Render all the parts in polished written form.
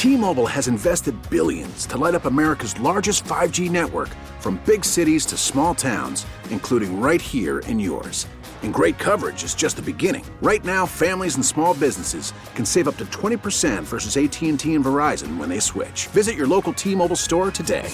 T-Mobile has invested billions to light up America's largest 5G network, from big cities to small towns, including right here in yours. And great coverage is just the beginning. Right now, families and small businesses can save up to 20% versus AT&T and Verizon when they switch. Visit your local T-Mobile store today.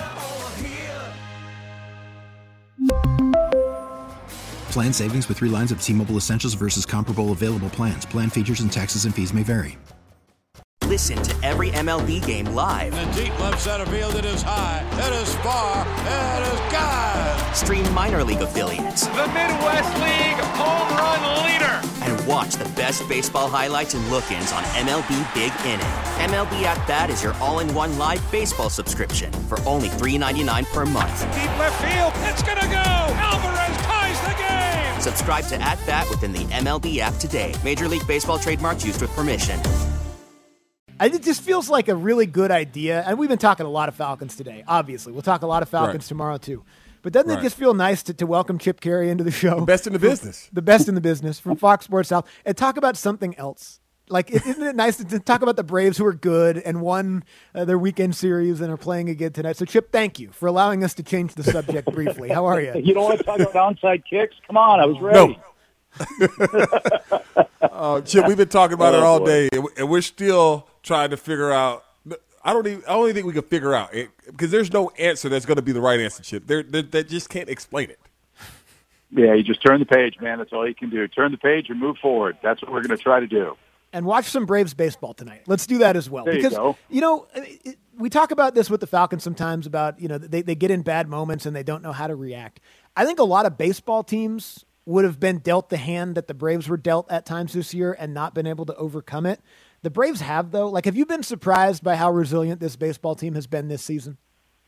Plan savings with 3 lines of T-Mobile Essentials versus comparable available plans. Plan features and taxes and fees may vary. Listen to every MLB game live. In the deep left center field, it is high, it is far, it is gone. Stream minor league affiliates. The Midwest League home run leader. And watch the best baseball highlights and look-ins on MLB Big Inning. MLB At Bat is your all-in-one live baseball subscription for only $3.99 per month. Deep left field, it's gonna go. Alvarez ties the game. Subscribe to At Bat within the MLB app today. Major League Baseball trademarks used with permission. It just feels like a really good idea. And we've been talking a lot of Falcons today, obviously. We'll talk a lot of Falcons tomorrow, too. But doesn't it just feel nice to welcome Chip Carey into the show? The best in the business. The best in the business from Fox Sports South. And talk about something else. Like, isn't it nice to talk about the Braves who are good and won their weekend series and are playing again tonight? So, Chip, thank you for allowing us to change the subject briefly. How are you? You don't want to talk about onside kicks? Come on, I was ready. No. Chip, we've been talking about it all day, and we're still trying to figure out. I don't even think we can figure out it, because there's no answer that's going to be the right answer, Chip. They just can't explain it. Yeah, you just turn the page, man. That's all you can do. Turn the page and move forward. That's what we're going to try to do. And watch some Braves baseball tonight. Let's do that as well. There because, you go. We talk about this with the Falcons sometimes about, they get in bad moments and they don't know how to react. I think a lot of baseball teams would have been dealt the hand that the Braves were dealt at times this year and not been able to overcome it. The Braves have, though. Like, have you been surprised by how resilient this baseball team has been this season?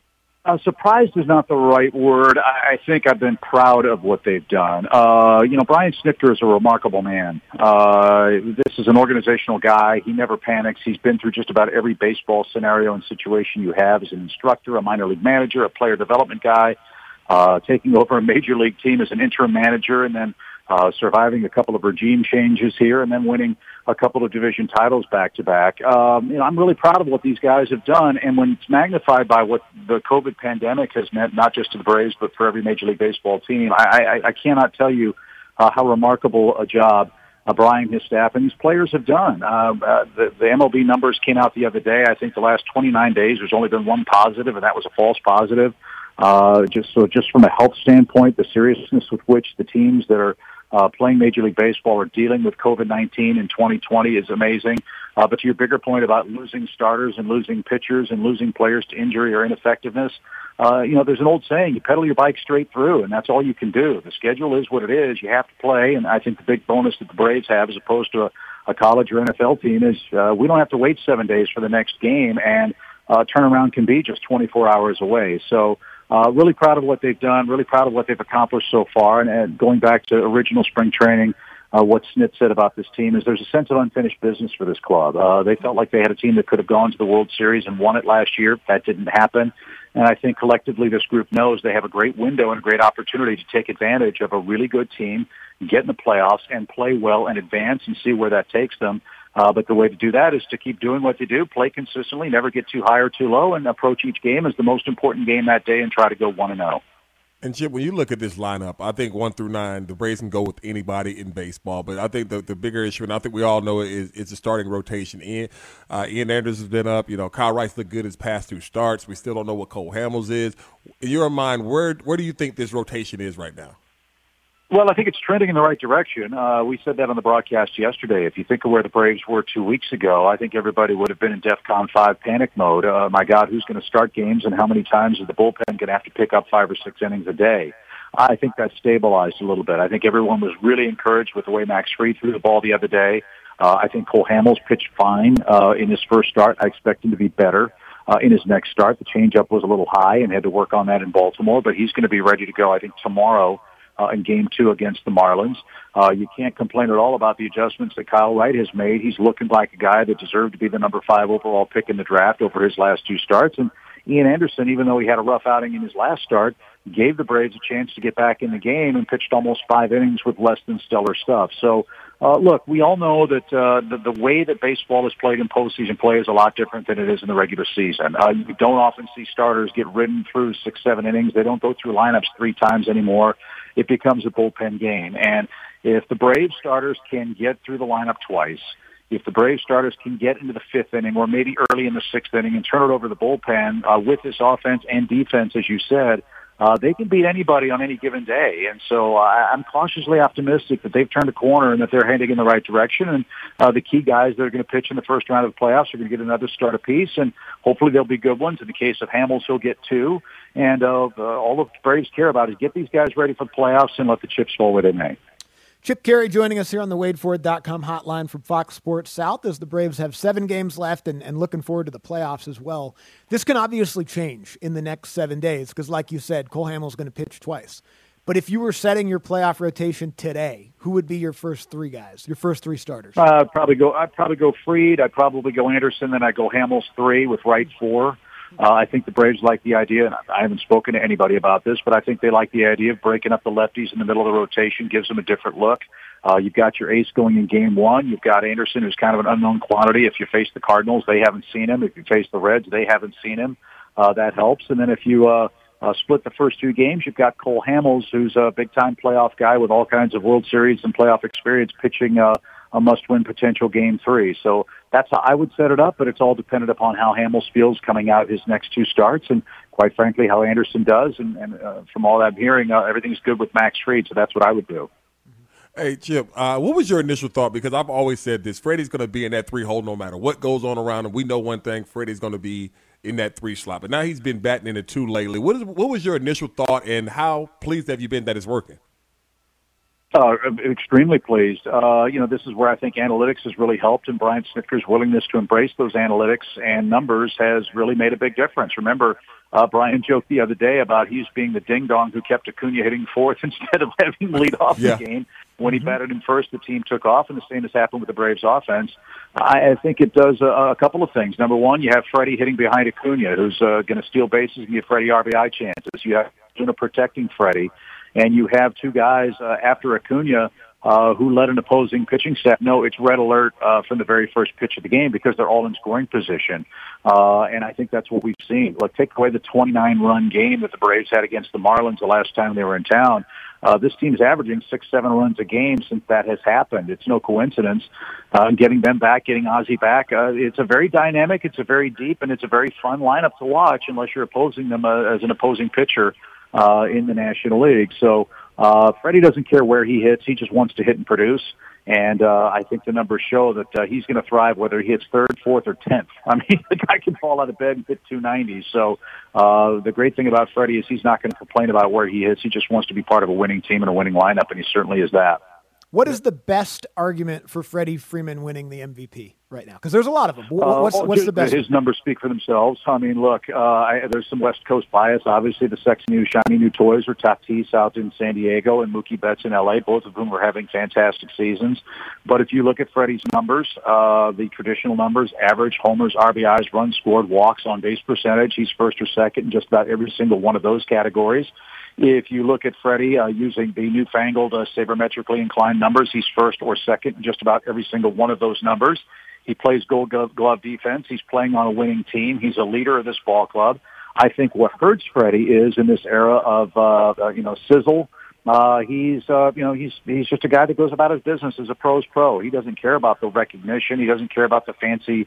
Surprised is not the right word. I think I've been proud of what they've done. Brian Snitker is a remarkable man. This is an organizational guy. He never panics. He's been through just about every baseball scenario and situation you have as an instructor, a minor league manager, a player development guy, taking over a major league team as an interim manager, and then surviving a couple of regime changes here, and then winning a couple of division titles back-to-back. I'm really proud of what these guys have done, and when it's magnified by what the COVID pandemic has meant, not just to the Braves, but for every Major League Baseball team, I cannot tell you how remarkable a job Brian and his staff and these players have done. The MLB numbers came out the other day. I think the last 29 days there's only been one positive, and that was a false positive. Just from a health standpoint, the seriousness with which the teams that are playing Major League Baseball are dealing with COVID-19 in 2020 is amazing. But to your bigger point about losing starters and losing pitchers and losing players to injury or ineffectiveness, there's an old saying, you pedal your bike straight through, and that's all you can do. The schedule is what it is. You have to play, and I think the big bonus that the Braves have as opposed to a college or NFL team is we don't have to wait 7 days for the next game, and turnaround can be just 24 hours away. So really proud of what they've done, really proud of what they've accomplished so far. And going back to original spring training, what Snit said about this team is there's a sense of unfinished business for this club. They felt like they had a team that could have gone to the World Series and won it last year. That didn't happen. And I think collectively this group knows they have a great window and a great opportunity to take advantage of a really good team, get in the playoffs, and play well and advance and see where that takes them. But the way to do that is to keep doing what they do, play consistently, never get too high or too low, and approach each game as the most important game that day and try to go 1-0. And, Chip, when you look at this lineup, I think 1 through 9, the Braves can go with anybody in baseball. But I think the bigger issue, and I think we all know it, is the starting rotation. Ian Anderson has been up. Kyle Wright's looked good his past 2 starts. We still don't know what Cole Hamels is. In your mind, where do you think this rotation is right now? Well, I think it's trending in the right direction. We said that on the broadcast yesterday. If you think of where the Braves were 2 weeks ago, I think everybody would have been in DEFCON 5 panic mode. My God, who's going to start games and how many times is the bullpen going to have to pick up 5 or 6 innings a day? I think that's stabilized a little bit. I think everyone was really encouraged with the way Max Fried threw the ball the other day. I think Cole Hamels pitched fine in his first start. I expect him to be better in his next start. The changeup was a little high and had to work on that in Baltimore, but he's going to be ready to go, I think, tomorrow in Game 2 against the Marlins. You can't complain at all about the adjustments that Kyle Wright has made. He's looking like a guy that deserved to be the number 5 overall pick in the draft over his last 2 starts. And Ian Anderson, even though he had a rough outing in his last start, gave the Braves a chance to get back in the game and pitched almost 5 innings with less than stellar stuff. So Look, we all know that the way that baseball is played in postseason play is a lot different than it is in the regular season. You don't often see starters get ridden through 6-7 innings. They don't go through lineups 3 times anymore. It becomes a bullpen game. And if the Braves starters can get through the lineup twice, if the Braves starters can get into the 5th inning or maybe early in the 6th inning and turn it over to the bullpen with this offense and defense, as you said, they can beat anybody on any given day. And so I'm cautiously optimistic that they've turned a corner and that they're heading in the right direction. And the key guys that are going to pitch in the first round of the playoffs are going to get another start apiece, and hopefully they'll be good ones. In the case of Hamels, he'll get 2. And all the Braves care about is get these guys ready for the playoffs and let the chips fall where they may. Chip Caray joining us here on the WadeFord.com hotline from Fox Sports South as the Braves have 7 games left and looking forward to the playoffs as well. This can obviously change in the next 7 days because, like you said, Cole Hamels is going to pitch twice. But if you were setting your playoff rotation today, who would be your first 3 guys, your first 3 starters? I'd probably go Fried. I'd probably go Anderson. Then I'd go Hamels 3 with Wright 4. I think the Braves like the idea, and I haven't spoken to anybody about this, but I think they like the idea of breaking up the lefties in the middle of the rotation, gives them a different look. You've got your ace going in game 1. You've got Anderson, who's kind of an unknown quantity. If you face the Cardinals, they haven't seen him. If you face the Reds, they haven't seen him. That helps. And then if you split the first 2 games, you've got Cole Hamels, who's a big-time playoff guy with all kinds of World Series and playoff experience, pitching a must-win potential game 3. So that's how I would set it up, but it's all dependent upon how Hamels feels coming out his next 2 starts, and quite frankly, how Anderson does. And from all that I'm hearing, everything's good with Max Fried, so that's what I would do. Hey, Chip, what was your initial thought? Because I've always said this, Freddie's going to be in that 3 hole no matter what goes on around him. We know one thing, Freddie's going to be in that 3 slot. But now he's been batting in the 2 lately. What was your initial thought, and how pleased have you been that it's working? Extremely pleased. This is where I think analytics has really helped, and Brian Snitker's willingness to embrace those analytics and numbers has really made a big difference. Remember, Brian joked the other day about he's being the ding-dong who kept Acuna hitting 4th instead of having him lead off the game. When he batted him first, the team took off, and the same has happened with the Braves offense. I think it does a couple of things. Number one, you have Freddie hitting behind Acuna, who's going to steal bases and give Freddie RBI chances. You have Acuna protecting Freddie. And you have 2 guys after Acuna who let an opposing pitching staff know it's red alert from the very first pitch of the game because they're all in scoring position. And I think that's what we've seen. Like, take away the 29-run game that the Braves had against the Marlins the last time they were in town. This team's averaging 6-7 runs a game since that has happened. It's no coincidence. Getting them back, getting Ozzie back, it's a very dynamic, it's a very deep, and it's a very fun lineup to watch unless you're opposing them as an opposing pitcher in the National League. So Freddie doesn't care where he hits. He just wants to hit and produce. And I think the numbers show that he's going to thrive whether he hits 3rd, 4th, or 10th. I mean, the guy can fall out of bed and hit 290. So the great thing about Freddie is he's not going to complain about where he hits. He just wants to be part of a winning team and a winning lineup, and he certainly is that. What is the best argument for Freddie Freeman winning the MVP right now? Because there's a lot of them. What's the best? His numbers speak for themselves. I mean, look, there's some West Coast bias. Obviously, the sexy new, shiny new toys are Tatis out in San Diego and Mookie Betts in L.A., both of whom are having fantastic seasons. But if you look at Freddie's numbers, the traditional numbers, average, homers, RBIs, runs scored, walks, on base percentage, he's first or second in just about every single one of those categories. If you look at Freddie using the newfangled sabermetrically inclined numbers, he's first or second in just about every single one of those numbers. He plays Gold Glove defense. He's playing on a winning team. He's a leader of this ball club. I think what hurts Freddie is in this era of sizzle. He's just a guy that goes about his business as a pro's pro. He doesn't care about the recognition. He doesn't care about the fancy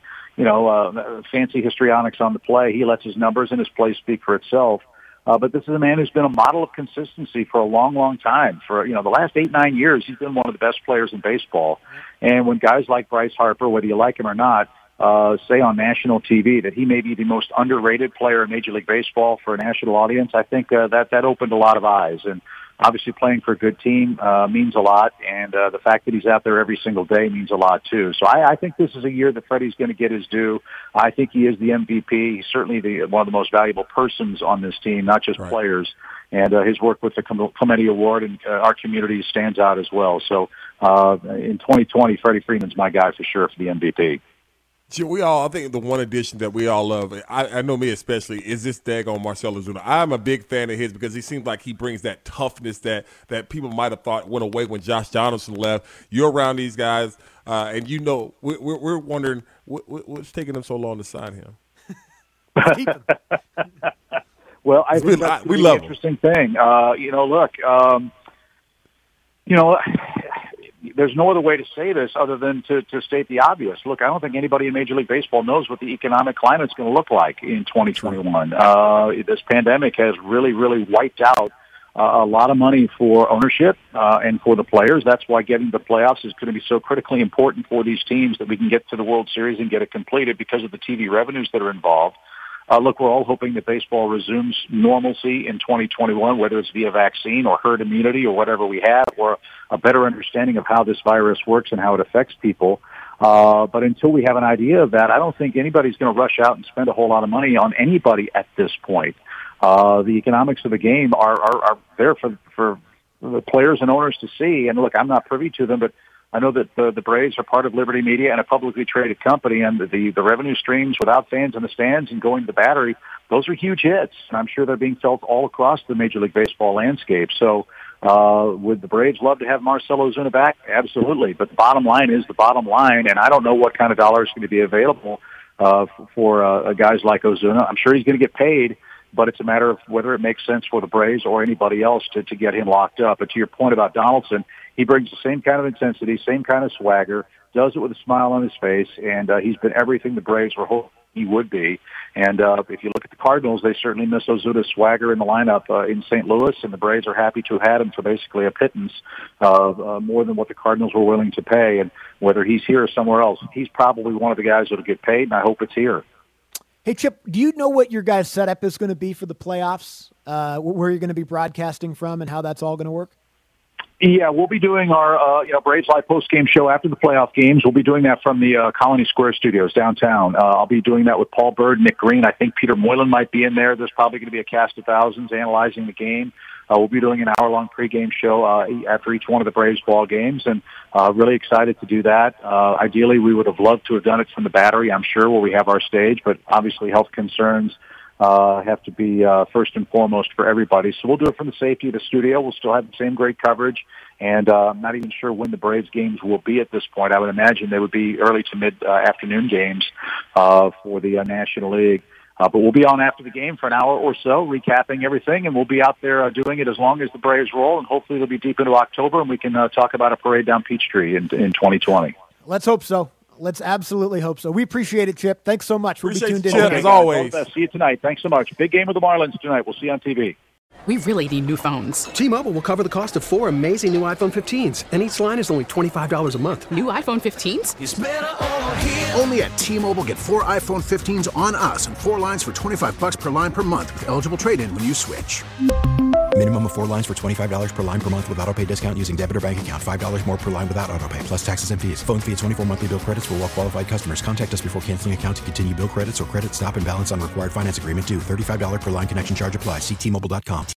histrionics on the play. He lets his numbers and his play speak for itself. But this is a man who's been a model of consistency for a long, long time. For, the last 8-9 years, he's been one of the best players in baseball. And when guys like Bryce Harper, whether you like him or not, say on national TV that he may be the most underrated player in Major League Baseball for a national audience, I think that opened a lot of eyes. And obviously playing for a good team means a lot, and the fact that he's out there every single day means a lot too. So I think this is a year that Freddie's going to get his due. I think he is the MVP. He's certainly one of the most valuable persons on this team, not just players. And his work with the Clemente Award and our community stands out as well. So in 2020, Freddie Freeman's my guy for sure for the MVP. I think the one addition that we all love, I know me especially, is this daggone Marcell Ozuna. I'm a big fan of his because he seems like he brings that toughness that people might have thought went away when Josh Donaldson left. You're around these guys, and we're wondering what's taking them so long to sign him. Well, I think that's we the love interesting thing. There's no other way to say this other than to state the obvious. Look, I don't think anybody in Major League Baseball knows what the economic climate's going to look like in 2021. This pandemic has really, really wiped out a lot of money for ownership and for the players. That's why getting to the playoffs is going to be so critically important for these teams, that we can get to the World Series and get it completed because of the TV revenues that are involved. Look, we're all hoping that baseball resumes normalcy in 2021, whether it's via vaccine or herd immunity or whatever we have, or a better understanding of how this virus works and how it affects people. But until we have an idea of that, I don't think anybody's going to rush out and spend a whole lot of money on anybody at this point. The economics of the game are there for the players and owners to see. And look, I'm not privy to them, but I know that the Braves are part of Liberty Media and a publicly traded company, and the revenue streams without fans in the stands and going to the Battery, those are huge hits. And I'm sure they're being felt all across the Major League Baseball landscape. So would the Braves love to have Marcell Ozuna back? Absolutely. But the bottom line is the bottom line, and I don't know what kind of dollar is going to be available for guys like Ozuna. I'm sure he's going to get paid, but it's a matter of whether it makes sense for the Braves or anybody else to get him locked up. But to your point about Donaldson, he brings the same kind of intensity, same kind of swagger, does it with a smile on his face, and he's been everything the Braves were hoping he would be. And if you look at the Cardinals, they certainly miss Ozuna's swagger in the lineup in St. Louis, and the Braves are happy to have had him for basically a pittance of more than what the Cardinals were willing to pay. And whether he's here or somewhere else, he's probably one of the guys that will get paid, and I hope it's here. Hey, Chip, do you know what your guys' setup is going to be for the playoffs, where you're going to be broadcasting from and how that's all going to work? Yeah, we'll be doing our Braves Live post-game show after the playoff games. We'll be doing that from the Colony Square studios downtown. I'll be doing that with Paul Bird, Nick Green. I think Peter Moylan might be in there. There's probably going to be a cast of thousands analyzing the game. We'll be doing an hour-long pregame show after each one of the Braves ball games, and really excited to do that. Ideally, we would have loved to have done it from the Battery, I'm sure, where we have our stage, but obviously health concerns have to be first and foremost for everybody. So we'll do it from the safety of the studio. We'll still have the same great coverage, and I'm not even sure when the Braves games will be at this point. I would imagine they would be early to mid-afternoon games for the National League. But we'll be on after the game for an hour or so, recapping everything, and we'll be out there doing it as long as the Braves roll, and hopefully it'll be deep into October, and we can talk about a parade down Peachtree in 2020. Let's hope so. Let's absolutely hope so. We appreciate it, Chip. Thanks so much. We'll be tuned in. Chip, as always. See you tonight. Thanks so much. Big game with the Marlins tonight. We'll see you on TV. We really need new phones. T-Mobile will cover the cost of 4 amazing new iPhone 15s, and each line is only $25 a month. New iPhone 15s? It's better over here. Only at T-Mobile, get 4 iPhone 15s on us and 4 lines for $25 per line per month with eligible trade-in when you switch. Minimum of 4 lines for $25 per line per month with autopay discount using debit or bank account. $5 more per line without autopay, plus taxes and fees. Phone fee at 24 monthly bill credits for well-qualified customers. Contact us before canceling account to continue bill credits or credit stop and balance on required finance agreement due. $35 per line connection charge applies. See T-Mobile.com.